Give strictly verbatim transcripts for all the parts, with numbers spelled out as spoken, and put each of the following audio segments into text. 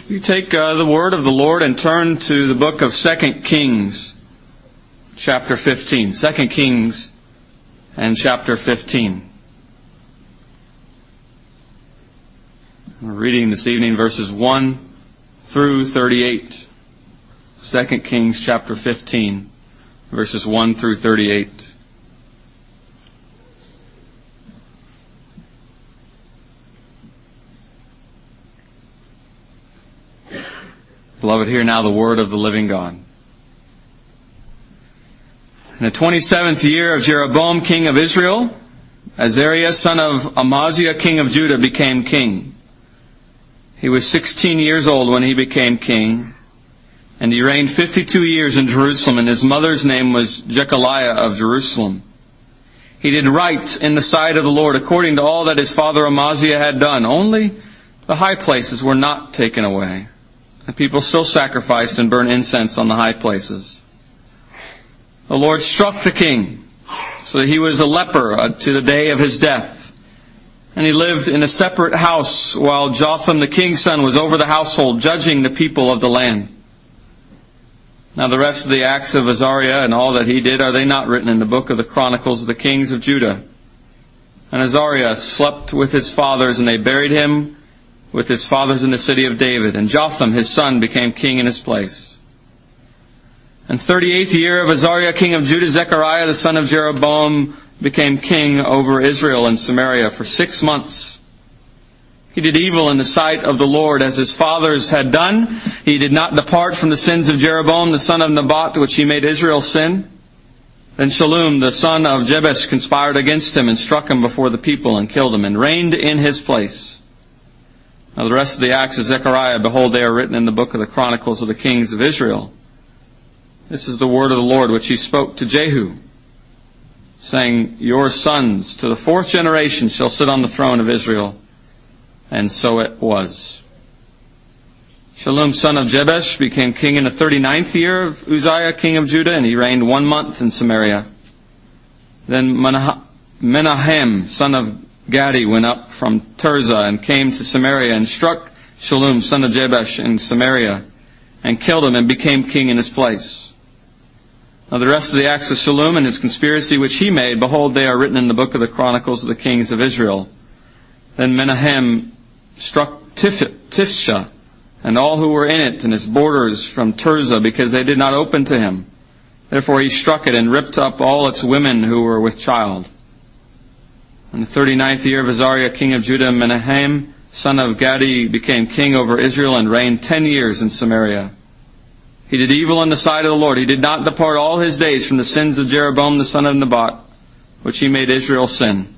You take uh, the word of the Lord and turn to the book of Second Kings, chapter fifteen. Second Kings and chapter fifteen. We're reading this evening verses one through thirty-eight. Second Kings chapter fifteen, verses one through thirty-eight. Beloved, hear now the word of the living God. In the twenty-seventh year of Jeroboam, king of Israel, Azariah, son of Amaziah, king of Judah, became king. He was sixteen years old when he became king, and he reigned fifty-two years in Jerusalem, and his mother's name was Jechaliah of Jerusalem. He did right in the sight of the Lord, according to all that his father Amaziah had done. Only the high places were not taken away. The people still sacrificed and burned incense on the high places. The Lord struck the king, so that he was a leper to the day of his death. And he lived in a separate house, while Jotham the king's son was over the household, judging the people of the land. Now the rest of the acts of Azariah and all that he did, are they not written in the book of the Chronicles of the kings of Judah? And Azariah slept with his fathers, and they buried him with his fathers in the city of David. And Jotham, his son, became king in his place. And thirty-eighth year of Azariah, king of Judah, Zechariah, the son of Jeroboam, became king over Israel and Samaria for six months. He did evil in the sight of the Lord, as his fathers had done. He did not depart from the sins of Jeroboam, the son of Nebat, which he made Israel sin. Then Shallum, the son of Jabesh, conspired against him and struck him before the people and killed him and reigned in his place. Now the rest of the acts of Zechariah, behold, they are written in the book of the Chronicles of the kings of Israel. This is the word of the Lord which he spoke to Jehu, saying, Your sons to the fourth generation shall sit on the throne of Israel. And so it was. Shallum, son of Jabesh, became king in the thirty-ninth year of Uzziah, king of Judah, and he reigned one month in Samaria. Then Menahem, son of Gadi, went up from Tirzah and came to Samaria and struck Shallum, son of Jabesh, in Samaria and killed him and became king in his place. Now the rest of the acts of Shallum and his conspiracy which he made, behold, they are written in the book of the Chronicles of the kings of Israel. Then Menahem struck Tifsha and all who were in it and its borders from Tirzah, because they did not open to him. Therefore he struck it and ripped up all its women who were with child. In the thirty-ninth year of Azariah, king of Judah, Menahem, son of Gadi, became king over Israel and reigned ten years in Samaria. He did evil in the sight of the Lord. He did not depart all his days from the sins of Jeroboam, the son of Nebat, which he made Israel sin.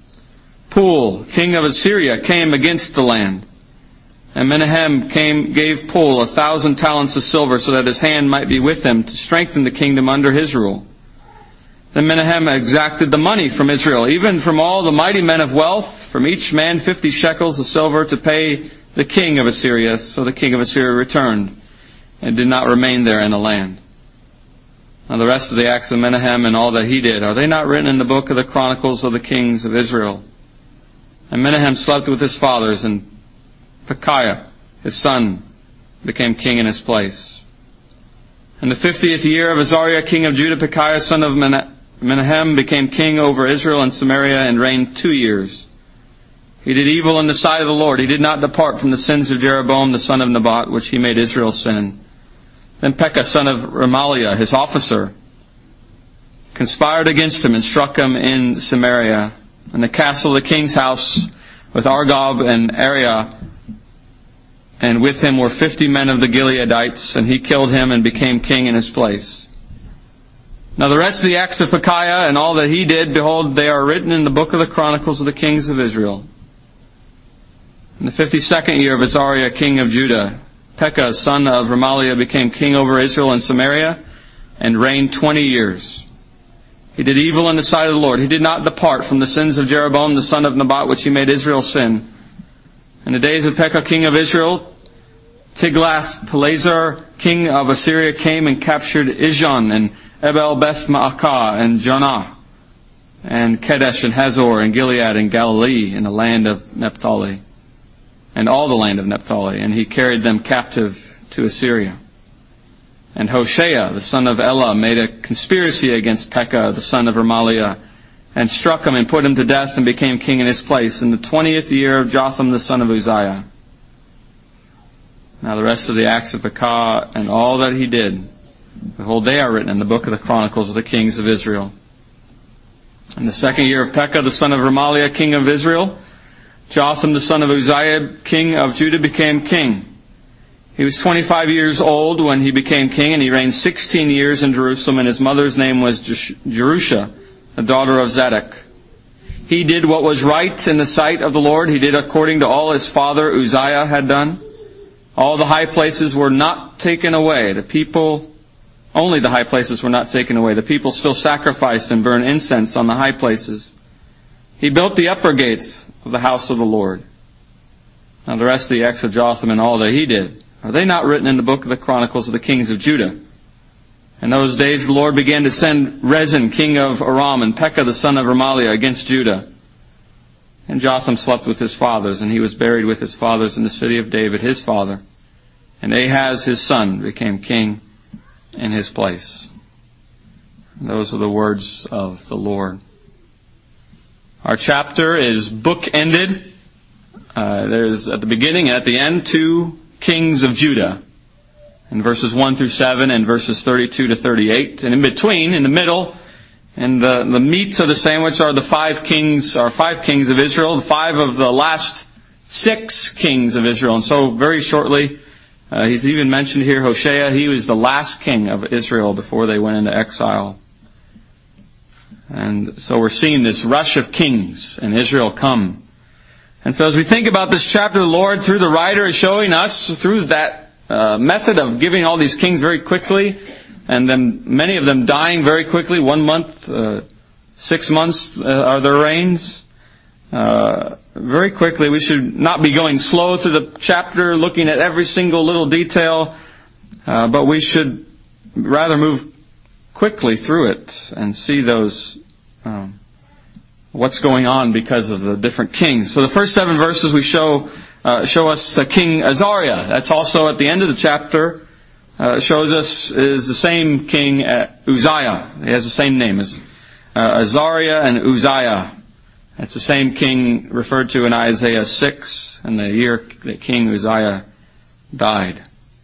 Pul, king of Assyria, came against the land. And Menahem came, gave Pul a thousand talents of silver, so that his hand might be with him to strengthen the kingdom under his rule. Then Menahem exacted the money from Israel, even from all the mighty men of wealth, from each man fifty shekels of silver, to pay the king of Assyria. So the king of Assyria returned and did not remain there in the land. Now the rest of the acts of Menahem and all that he did, are they not written in the book of the Chronicles of the kings of Israel? And Menahem slept with his fathers, and Pekahiah, his son, became king in his place. In the fiftieth year of Azariah, king of Judah, Pekahiah, son of Menahem, Menahem became king over Israel and Samaria and reigned two years. He did evil in the sight of the Lord. He did not depart from the sins of Jeroboam, the son of Nebat, which he made Israel sin. Then Pekah, son of Remaliah, his officer, conspired against him and struck him in Samaria, in the castle of the king's house, with Argob and Ariah. And with him were fifty men of the Gileadites, and he killed him and became king in his place. Now the rest of the acts of Pekahiah and all that he did, behold, they are written in the book of the Chronicles of the kings of Israel. In the fifty-second year of Azariah, king of Judah, Pekah, son of Remaliah, became king over Israel and Samaria and reigned twenty years. He did evil in the sight of the Lord. He did not depart from the sins of Jeroboam, the son of Nebat, which he made Israel sin. In the days of Pekah, king of Israel, Tiglath-Pileser, king of Assyria, came and captured Ijon and Ebel Beth Maacah and Jonah and Kadesh and Hazor and Gilead and Galilee in the land of Naphtali. and all the land of Naphtali, and he carried them captive to Assyria. And Hoshea, the son of Elah, made a conspiracy against Pekah, the son of Remaliah, and struck him and put him to death and became king in his place in the twentieth year of Jotham, the son of Uzziah. Now the rest of the acts of Pekah and all that he did, behold, they are written in the book of the Chronicles of the kings of Israel. In the second year of Pekah, the son of Remaliah, king of Israel, Jotham, the son of Uzziah, king of Judah, became king. He was twenty-five years old when he became king, and he reigned sixteen years in Jerusalem, and his mother's name was Jerusha, the daughter of Zadok. He did what was right in the sight of the Lord. He did according to all his father Uzziah had done. All the high places were not taken away. The people, only the high places were not taken away. The people still sacrificed and burned incense on the high places. He built the upper gates of the house of the Lord. Now the rest of the acts of Jotham and all that he did, are they not written in the book of the Chronicles of the kings of Judah? In those days the Lord began to send Rezin, king of Aram, and Pekah, the son of Remaliah, against Judah. And Jotham slept with his fathers, and he was buried with his fathers in the city of David, his father. And Ahaz, his son, became king in his place. And those are the words of the Lord. Our chapter is book-ended. Uh, there's at the beginning and at the end two kings of Judah, in verses one through seven and verses thirty-two to thirty-eight. And in between, in the middle, and the, the meat of the sandwich are the five kings, are five kings of Israel, five of the last six kings of Israel. And so very shortly, uh, he's even mentioned here Hoshea. He was the last king of Israel before they went into exile. And so we're seeing this rush of kings in Israel come. And so as we think about this chapter, the Lord, through the writer, is showing us, through that uh, method of giving all these kings very quickly, and then many of them dying very quickly, one month, uh, six months uh, are their reigns. Uh, very quickly, we should not be going slow through the chapter, looking at every single little detail, uh, but we should rather move quickly through it and see those um, what's going on because of the different kings. So the first seven verses we show uh, show us uh, King Azariah. That's also at the end of the chapter. Uh, shows us is the same king at Uzziah. He has the same name as uh, Azariah and Uzziah. It's the same king referred to in Isaiah six, and the year that King Uzziah died.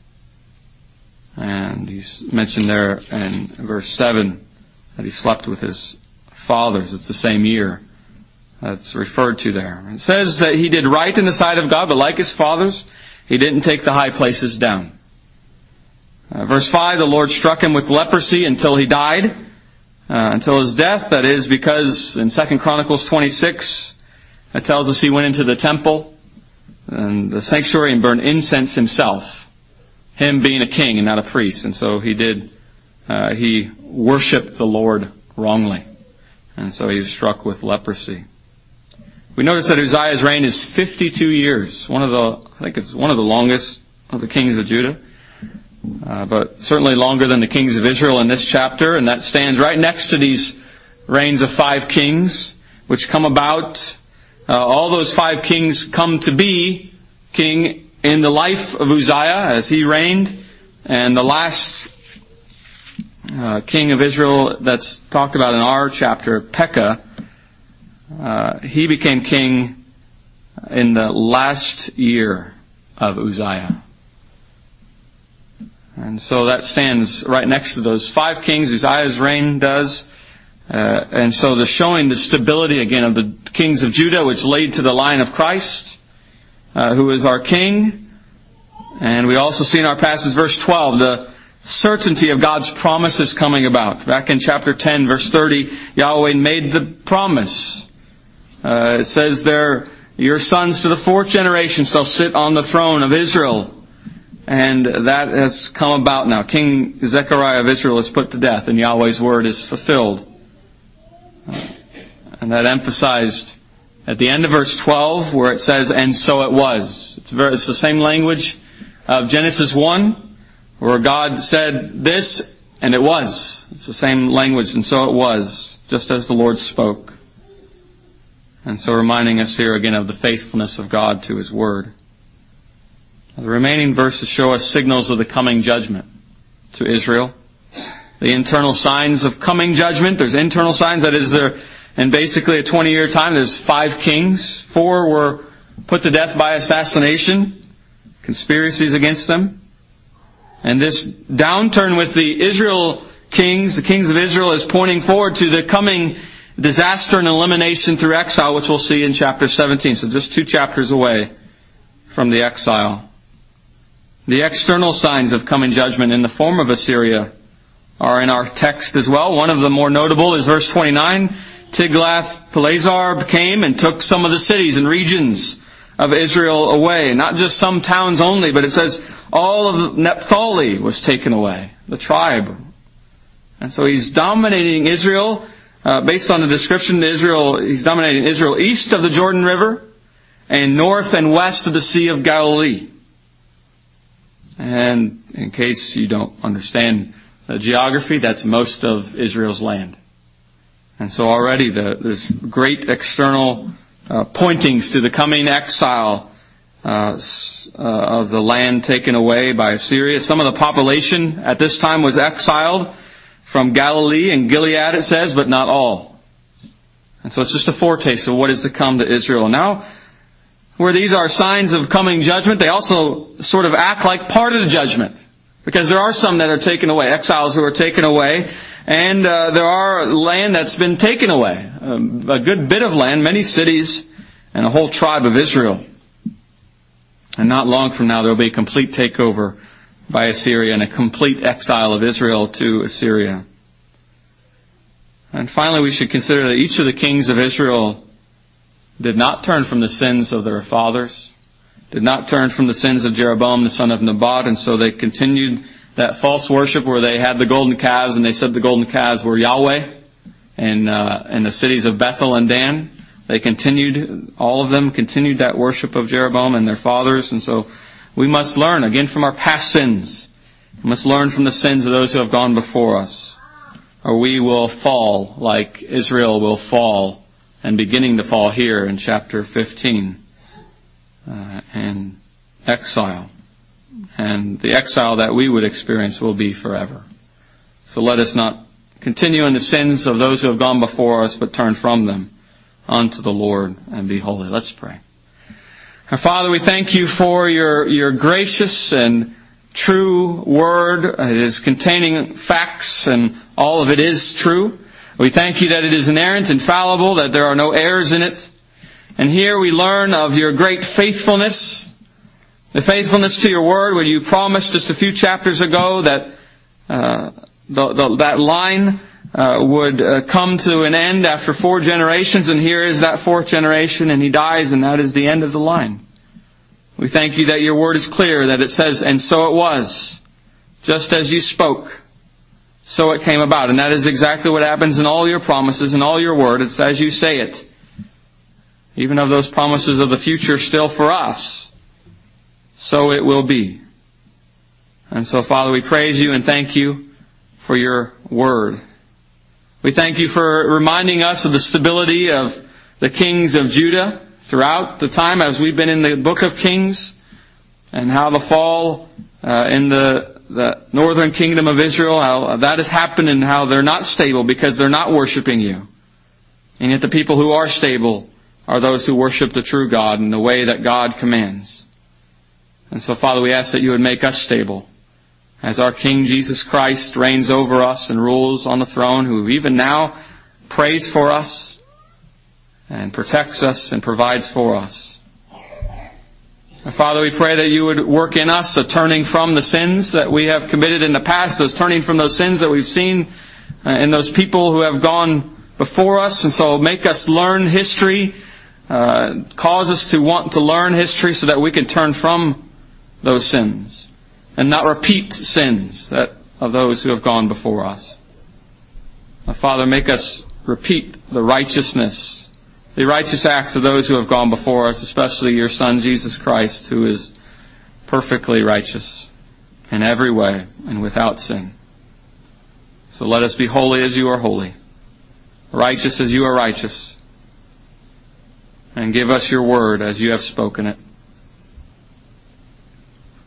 And he's mentioned there in verse seven that he slept with his fathers. It's the same year that's referred to there. It says that he did right in the sight of God, but like his fathers, he didn't take the high places down. Uh, verse five, the Lord struck him with leprosy until he died, uh, until his death. That is because in Second Chronicles twenty-six, it tells us he went into the temple and the sanctuary and burned incense himself, him being a king and not a priest. And so he did, uh, he worshipped the Lord wrongly. And so he was struck with leprosy. We notice that Uzziah's reign is fifty-two years. One of the, I think it's one of the longest of the kings of Judah. Uh, but certainly longer than the kings of Israel in this chapter. And that stands right next to these reigns of five kings, which come about. Uh, all those five kings come to be king in the life of Uzziah as he reigned. And the last Uh, king of Israel that's talked about in our chapter, Pekah, uh, he became king in the last year of Uzziah. And so that stands right next to those five kings. Uzziah's reign does. Uh, and so the showing the stability again of the kings of Judah, which lead to the line of Christ, uh, who is our king. And we also see in our passage, verse twelve, the certainty of God's promises coming about. Back in chapter ten, verse thirty, Yahweh made the promise. Uh, it says there, your sons to the fourth generation shall sit on the throne of Israel. And that has come about now. King Zechariah of Israel is put to death, and Yahweh's word is fulfilled. Uh, and that emphasized at the end of verse twelve, where it says, and so it was. It's, very, it's the same language of Genesis one, where God said this, and it was. It's the same language, and so it was, just as the Lord spoke. And so reminding us here again of the faithfulness of God to His Word. The remaining verses show us signals of the coming judgment to Israel. The internal signs of coming judgment. There's internal signs, that is, there, in basically a twenty-year time, there's five kings. Four were put to death by assassination, conspiracies against them. And this downturn with the Israel kings, the kings of Israel, is pointing forward to the coming disaster and elimination through exile, which we'll see in chapter seventeen. So just two chapters away from the exile. The external signs of coming judgment in the form of Assyria are in our text as well. One of the more notable is verse twenty-nine. Tiglath-Pileser came and took some of the cities and regions of Israel away. Not just some towns only, but it says all of Naphtali was taken away, the tribe. And so he's dominating Israel, uh, based on the description, Israel, he's dominating Israel east of the Jordan River and north and west of the Sea of Galilee. And in case you don't understand the geography, that's most of Israel's land. And so already the, there's great external uh, pointings to the coming exile uh, uh, of the land taken away by Assyria. Some of the population at this time was exiled from Galilee and Gilead, it says, but not all. And so it's just a foretaste of what is to come to Israel. Now, where these are signs of coming judgment, they also sort of act like part of the judgment. Because there are some that are taken away, exiles who are taken away, and uh, there are land that's been taken away. Um, a good bit of land, many cities, and a whole tribe of Israel. And not long from now there will be a complete takeover by Assyria and a complete exile of Israel to Assyria. And finally we should consider that each of the kings of Israel did not turn from the sins of their fathers, did not turn from the sins of Jeroboam the son of Nebat, and so they continued that false worship where they had the golden calves and they said the golden calves were Yahweh, and uh, in the cities of Bethel and Dan. They continued, all of them continued that worship of Jeroboam and their fathers, and so we must learn, again, from our past sins. We must learn from the sins of those who have gone before us, or we will fall like Israel will fall, and beginning to fall here in chapter fifteen, uh, in exile. And the exile that we would experience will be forever. So let us not continue in the sins of those who have gone before us, but turn from them unto the Lord and be holy. Let's pray. Our Father, we thank you for your, your gracious and true word. It is containing facts, and all of it is true. We thank you that it is inerrant, infallible, that there are no errors in it. And here we learn of your great faithfulness, the faithfulness to your word, where you promised just a few chapters ago that uh, the, the, that line uh, would uh, come to an end after four generations, and here is that fourth generation, and he dies, and that is the end of the line. We thank you that your word is clear, that it says, and so it was, just as you spoke. So it came about. And that is exactly what happens in all your promises and all your word. It's as you say it. Even of those promises of the future still for us, so it will be. And so, Father, we praise you and thank you for your word. We thank you for reminding us of the stability of the kings of Judah throughout the time as we've been in the book of Kings, and how the fall uh, in the the northern kingdom of Israel, how that has happened, and how they're not stable because they're not worshiping you. And yet the people who are stable are those who worship the true God in the way that God commands. And so, Father, we ask that you would make us stable as our King Jesus Christ reigns over us and rules on the throne, who even now prays for us and protects us and provides for us. And Father, we pray that you would work in us a turning from the sins that we have committed in the past, those turning from those sins that we've seen in those people who have gone before us. And so make us learn history, uh, cause us to want to learn history so that we can turn from those sins and not repeat sins that of those who have gone before us. Now, Father, make us repeat the righteousness, the righteous acts of those who have gone before us, especially your Son, Jesus Christ, who is perfectly righteous in every way and without sin. So let us be holy as you are holy, righteous as you are righteous, and give us your word as you have spoken it.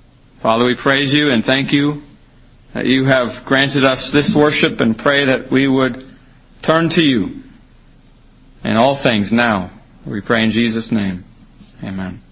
Father, we praise you and thank you that you have granted us this worship, and pray that we would turn to you in all things now. We pray in Jesus' name. Amen.